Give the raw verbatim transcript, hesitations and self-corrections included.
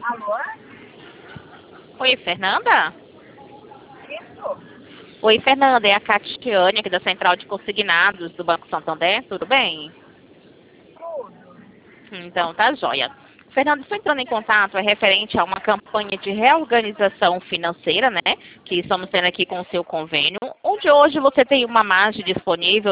Alô? Oi, Fernanda? Isso? Oi, Fernanda, é a Catiane aqui da Central de Consignados do Banco Santander, tudo bem? Tudo. Então, tá joia. Fernanda, estou entrando em contato, é referente a uma campanha de reorganização financeira, né? Que estamos tendo aqui com o seu convênio, onde hoje você tem uma margem disponível